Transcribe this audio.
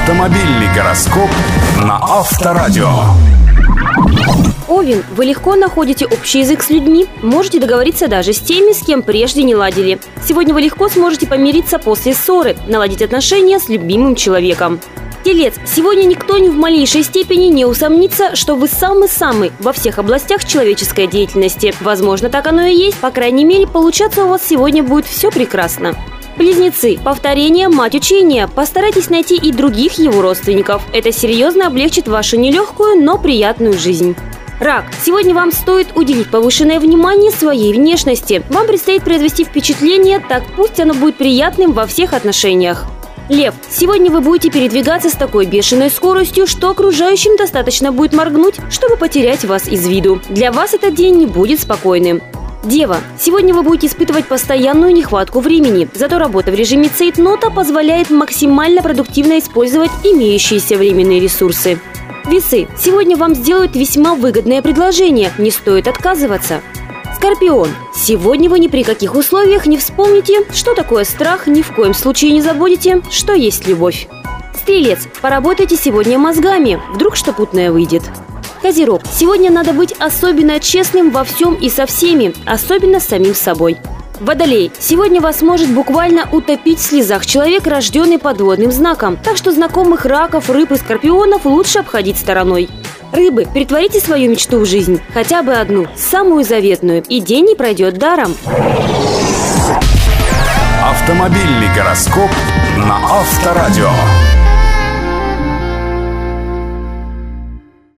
Автомобильный гороскоп на Авторадио. Овен, вы легко находите общий язык с людьми, можете договориться даже с теми, с кем прежде не ладили. Сегодня вы легко сможете помириться после ссоры, наладить отношения с любимым человеком. Телец, сегодня никто ни в малейшей степени не усомнится, что вы самый-самый во всех областях человеческой деятельности. Возможно, так оно и есть, по крайней мере, получаться у вас сегодня будет все прекрасно. Близнецы, повторение – мать учения. Постарайтесь найти и других его родственников. Это серьезно облегчит вашу нелегкую, но приятную жизнь. Рак, сегодня вам стоит уделить повышенное внимание своей внешности. Вам предстоит произвести впечатление, так пусть оно будет приятным во всех отношениях. Лев, сегодня вы будете передвигаться с такой бешеной скоростью, что окружающим достаточно будет моргнуть, чтобы потерять вас из виду. Для вас этот день не будет спокойным. Дева, сегодня вы будете испытывать постоянную нехватку времени, зато работа в режиме цейтнота позволяет максимально продуктивно использовать имеющиеся временные ресурсы. Весы, сегодня вам сделают весьма выгодное предложение, не стоит отказываться. Скорпион, сегодня вы ни при каких условиях не вспомните, что такое страх, ни в коем случае не забудете, что есть любовь. Стрелец, поработайте сегодня мозгами, вдруг что путное выйдет. Козерог, сегодня надо быть особенно честным во всем и со всеми, особенно с самим собой. Водолей, сегодня вас может буквально утопить в слезах человек, рожденный подводным знаком, так что знакомых раков, рыб и скорпионов лучше обходить стороной. Рыбы, перетворите свою мечту в жизнь, хотя бы одну, самую заветную, и день не пройдет даром. Автомобильный гороскоп на Авторадио.